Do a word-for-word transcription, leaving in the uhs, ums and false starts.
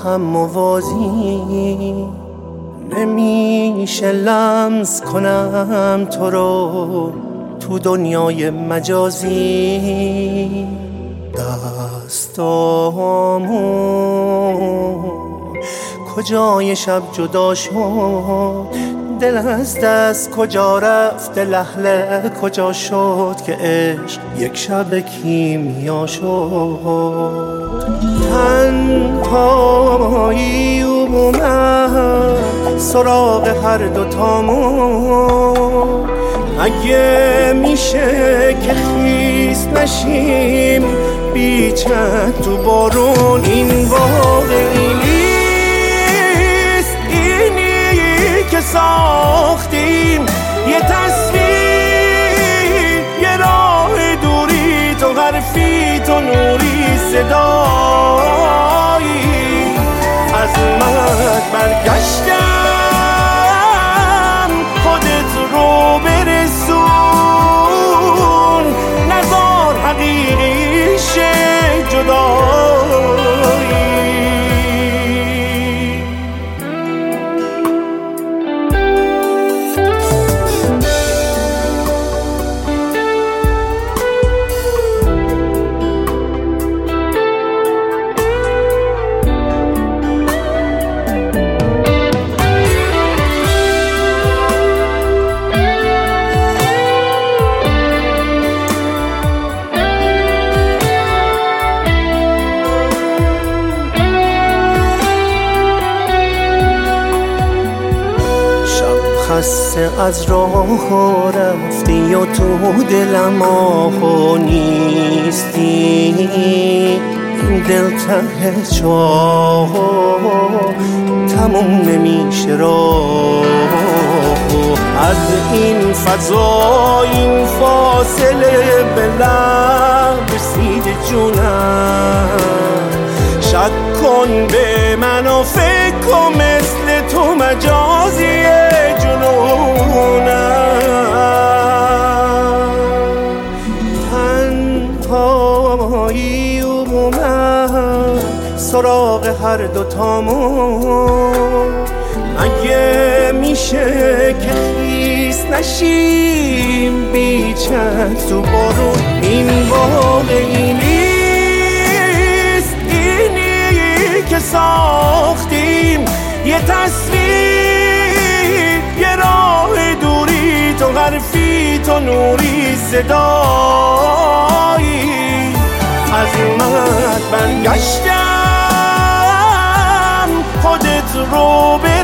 هم موازی، نمیشه لمس کنم تو رو تو دنیای مجازی. دستامو کجای شب جدا شد، دل از دست کجا رفت، لحله کجا شد که عشق یک شب کیمیا شد. تنهایی اومد سراغ هر دوتامون، اگه میشه که خیس نشیم بیچند تو بارون. این واقعی نیست، اینی که ساختیم یه تصویر، یه راه دوری، تو حرفی تو نوری صدایی. عظمت برگشتم خودت رو برسون، نزار حقیقی شه جدایی. خسته از راه رفتی و تو دلم آه نیستی، این دل ته چاه تموم نمیشه راه. از این فضا این فاصله به لب رسیده جونم، شک کن به من و فکر کن مثل تو مجازیه جنونم. تنهایی اومد سراغ هر دوتامون، اگه میشه که خیس نشیم بیچند تو بارون. این واقعی نیست، اینی که ساختیم یه تصویر، یه راه دوری، تو حرفی تو نوری صدایی. عظمت برگشتم خودت رو